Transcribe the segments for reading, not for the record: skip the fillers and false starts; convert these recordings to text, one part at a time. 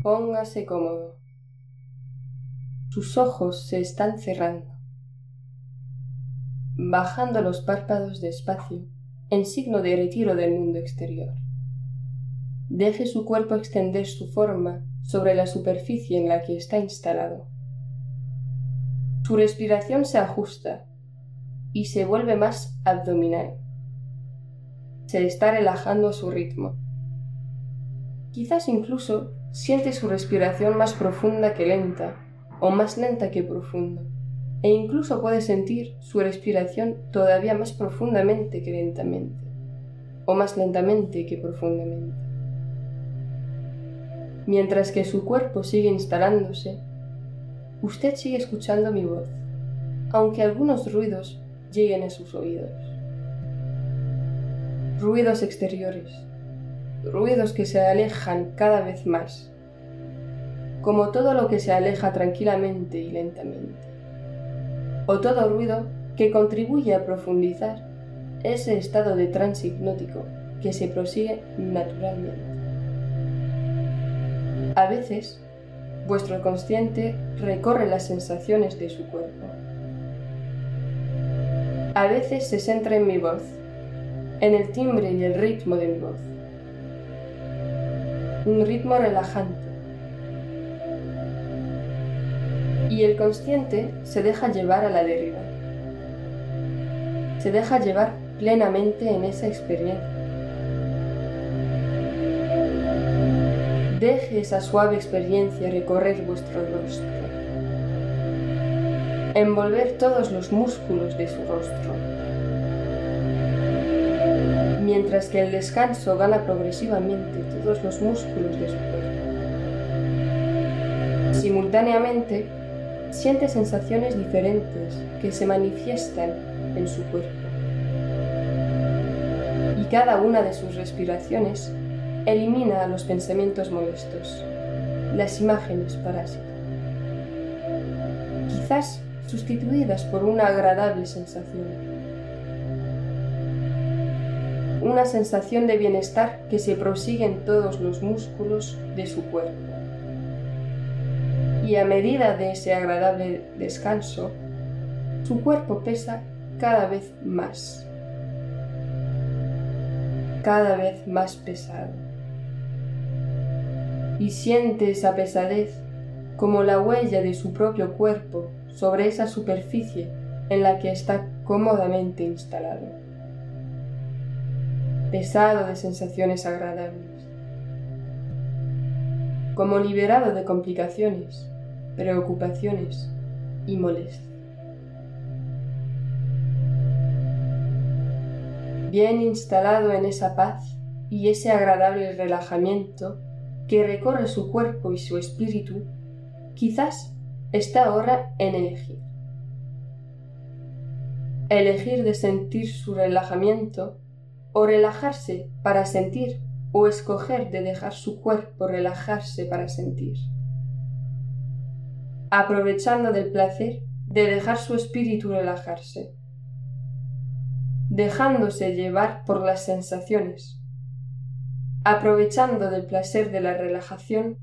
Póngase cómodo. Sus ojos se están cerrando, bajando los párpados despacio en signo de retiro del mundo exterior. Deje su cuerpo extender su forma sobre la superficie en la que está instalado. Su respiración se ajusta y se vuelve más abdominal. Se está relajando a su ritmo. Quizás incluso siente su respiración más profunda que lenta, o más lenta que profunda, e incluso puede sentir su respiración todavía más profundamente que lentamente, o más lentamente que profundamente. Mientras que su cuerpo sigue instalándose, usted sigue escuchando mi voz, aunque algunos ruidos lleguen a sus oídos. Ruidos exteriores, ruidos que se alejan cada vez más, como todo lo que se aleja tranquilamente y lentamente, o todo ruido que contribuye a profundizar ese estado de trance hipnótico que se prosigue naturalmente. A veces, vuestro consciente recorre las sensaciones de su cuerpo. A veces se centra en mi voz, en el timbre y el ritmo de mi voz. Un ritmo relajante. Y el consciente se deja llevar a la deriva. Se deja llevar plenamente en esa experiencia. Deje esa suave experiencia recorrer vuestro rostro, envolver todos los músculos de su rostro, mientras que el descanso gana progresivamente todos los músculos de su cuerpo. Simultáneamente, siente sensaciones diferentes que se manifiestan en su cuerpo. Y cada una de sus respiraciones elimina los pensamientos molestos, las imágenes parásitas, quizás sustituidas por una agradable sensación. Una sensación de bienestar que se prosigue en todos los músculos de su cuerpo. Y a medida de ese agradable descanso, su cuerpo pesa cada vez más pesado. Y siente esa pesadez como la huella de su propio cuerpo sobre esa superficie en la que está cómodamente instalado. Pesado de sensaciones agradables, como liberado de complicaciones, preocupaciones y molestias. Bien instalado en esa paz y ese agradable relajamiento que recorre su cuerpo y su espíritu, quizás está ahora en elegir. Elegir de sentir su relajamiento o relajarse para sentir, o escoger de dejar su cuerpo relajarse para sentir. Aprovechando del placer de dejar su espíritu relajarse, dejándose llevar por las sensaciones, aprovechando del placer de la relajación,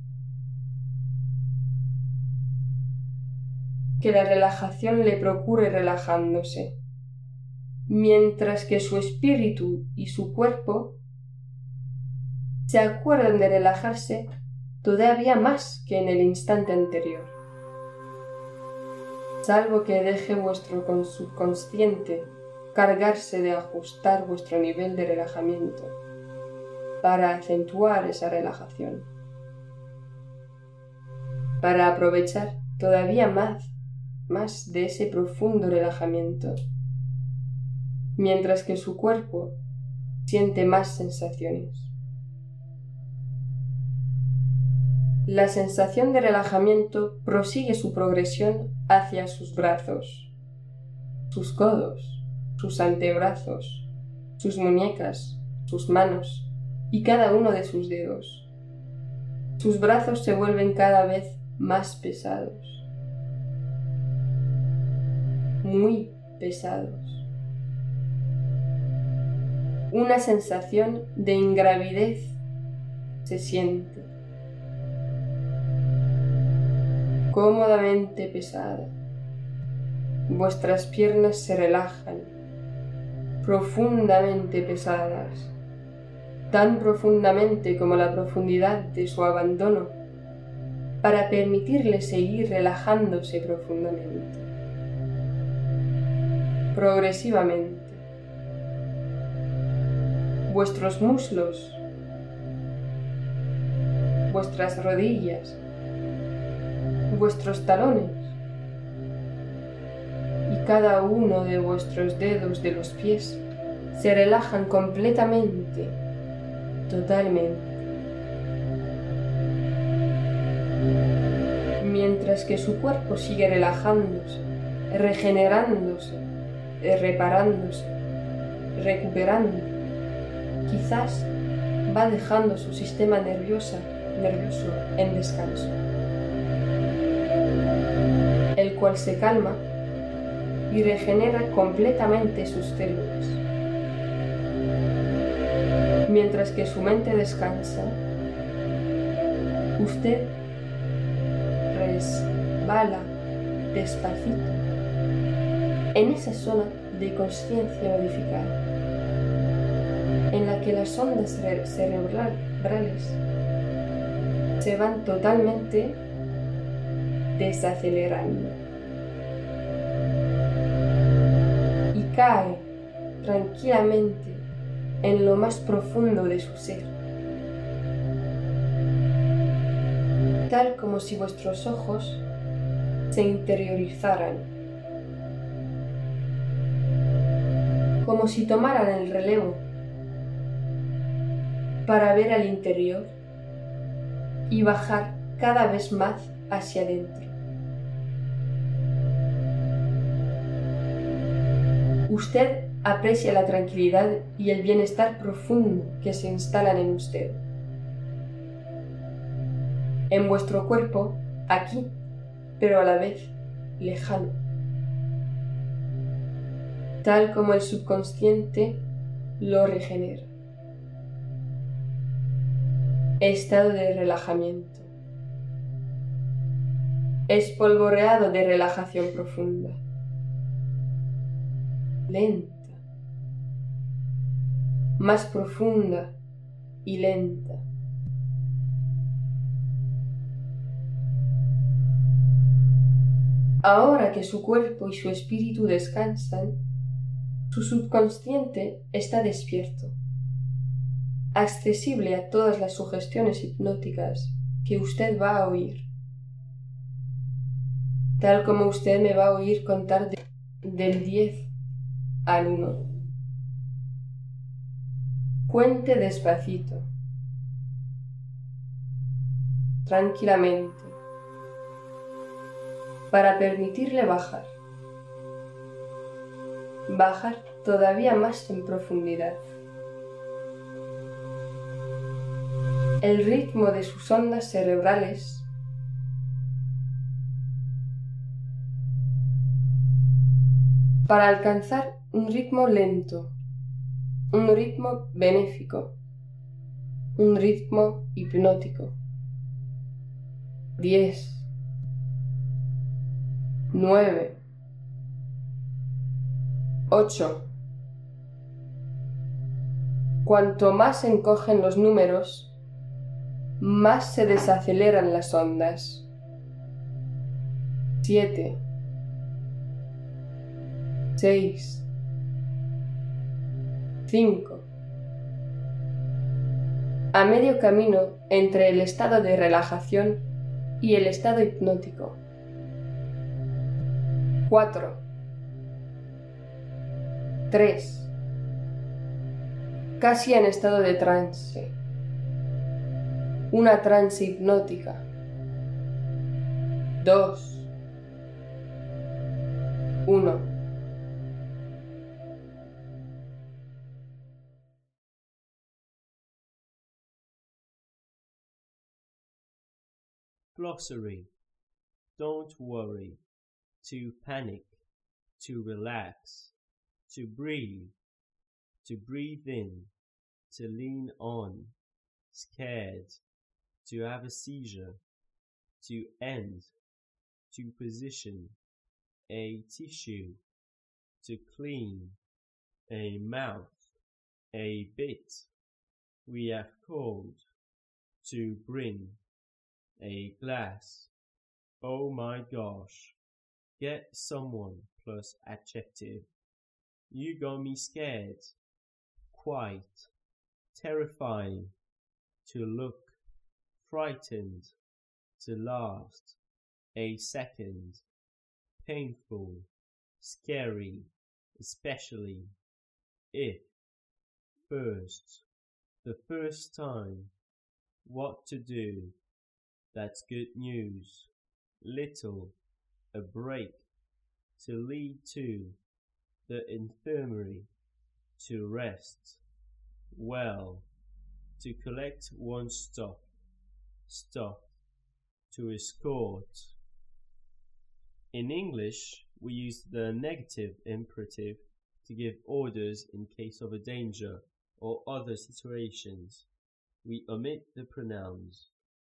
que la relajación le procure relajándose, mientras que su espíritu y su cuerpo se acuerdan de relajarse todavía más que en el instante anterior, salvo que deje vuestro subconsciente cargarse de ajustar vuestro nivel de relajamiento para acentuar esa relajación, para aprovechar todavía más de ese profundo relajamiento, mientras que su cuerpo siente más sensaciones. La sensación de relajamiento prosigue su progresión hacia sus brazos, sus codos, sus antebrazos, sus muñecas, sus manos y cada uno de sus dedos. Sus brazos se vuelven cada vez más pesados, muy pesados. Una sensación de ingravidez se siente. cómodamente pesada. Vuestras piernas se relajan, profundamente pesadas, tan profundamente como la profundidad de su abandono, para permitirle seguir relajándose profundamente. Progresivamente, vuestros muslos, vuestras rodillas, vuestros talones y cada uno de vuestros dedos de los pies se relajan completamente, totalmente. Mientras que su cuerpo sigue relajándose, regenerándose, reparándose, recuperando, quizás va dejando su sistema nervioso en descanso, el cual se calma y regenera completamente sus células. Mientras que su mente descansa, usted resbala despacito en esa zona de conciencia modificada, en la que las ondas cerebrales se van totalmente desacelerando y cae tranquilamente en lo más profundo de su ser, tal como si vuestros ojos se interiorizaran, como si tomaran el relevo para ver al interior y bajar cada vez más hacia adentro. Usted aprecia la tranquilidad y el bienestar profundo que se instalan en usted, en vuestro cuerpo, aquí, pero a la vez lejano, tal como el subconsciente lo regenera. Estado de relajamiento. Espolvoreado de relajación profunda. Lenta. Más profunda y lenta. Ahora que su cuerpo y su espíritu descansan, su subconsciente está despierto, accesible a todas las sugestiones hipnóticas que usted va a oír, tal como usted me va a oír contar del 10 al 1. Cuente despacito, tranquilamente, para permitirle bajar todavía más en profundidad. El ritmo de sus ondas cerebrales para alcanzar un ritmo lento, un ritmo benéfico, un ritmo hipnótico. 10, 9, 8. Cuanto más se encogen los números, más se desaceleran las ondas. 7, 6, 5. A medio camino entre el estado de relajación y el estado hipnótico. 4, 3. Casi en estado de trance. Una trance hipnótica. 2, 1. Glossary. Don't worry. To panic. To relax. To breathe. To breathe in. To lean on. Scared. To have a seizure. To end. to position, a tissue, to clean, a mouth, a bit. We have called, to bring, a glass. Oh my gosh. Get someone plus adjective. You got me scared. Quite. Terrifying. To look. Frightened. To last. A second. Painful. Scary. Especially. If. First. The first time. What to do. That's good news. Little. A break. To lead to. The infirmary. To rest. Well. To collect one's stuff. Stuff. To escort. In English, we use the negative imperative to give orders in case of a danger or other situations. We omit the pronouns.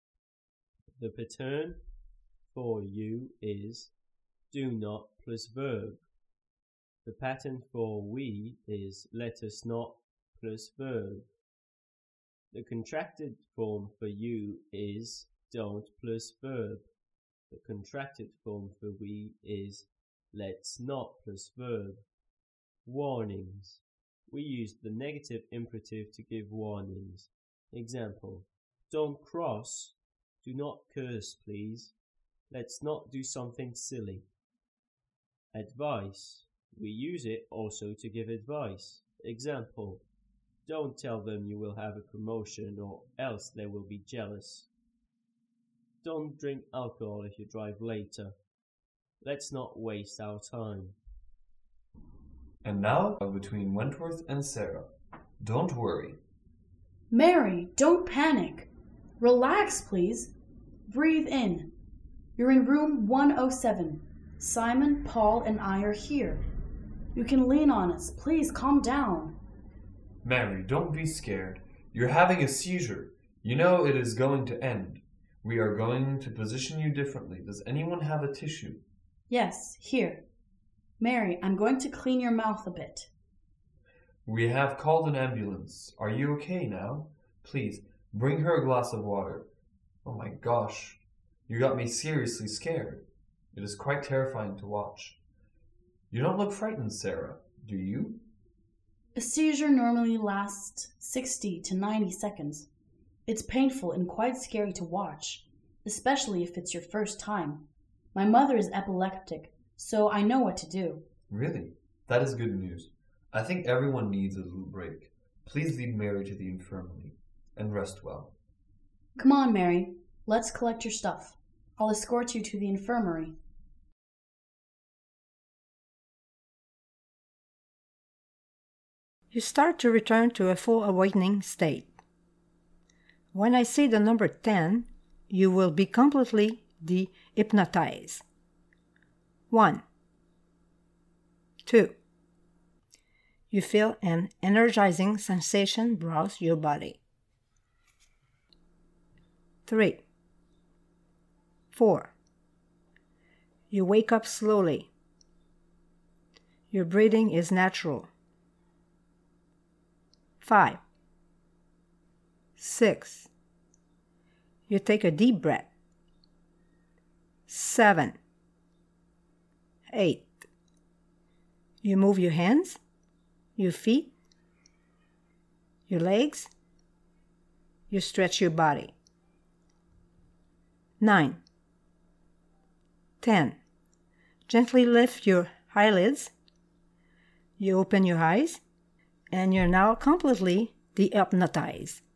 The pattern for you is do not plus verb. The pattern for we is let us not plus verb. The contracted form for you is don't plus verb. The contracted form for we is let's not plus verb. Warnings. We use the negative imperative to give warnings. Example, don't cross. Do not curse, please. Let's not do something silly. Advice. We use it also to give advice. Example, don't tell them you will have a promotion or else they will be jealous. Don't drink alcohol if you drive later. Let's not waste our time. And now, between Wentworth and Sarah. Don't worry. Mary, don't panic. Relax, please. Breathe in. You're in room 107. Simon, Paul, and I are here. You can lean on us. Please calm down. Mary, don't be scared. You're having a seizure. You know it is going to end. We are going to position you differently. Does anyone have a tissue? Yes, here. Mary, I'm going to clean your mouth a bit. We have called an ambulance. Are you okay now? Please, bring her a glass of water. Oh my gosh, you got me seriously scared. It is quite terrifying to watch. You don't look frightened, Sarah, do you? A seizure normally lasts 60 to 90 seconds. It's painful and quite scary to watch, especially if it's your first time. My mother is epileptic, so I know what to do. Really? That is good news. I think everyone needs a little break. Please lead Mary to the infirmary and rest well. Come on, Mary. Let's collect your stuff. I'll escort you to the infirmary. You start to return to a full awakening state. When I say the number 10, you will be completely de-hypnotized. 1, 2. You feel an energizing sensation browse your body. 3, 4. You wake up slowly. Your breathing is natural. 5, 6. You take a deep breath. 7, 8. You move your hands, your feet, your legs. You stretch your body. 9, 10. Gently lift your eyelids. You open your eyes, and you're now completely de-hypnotized.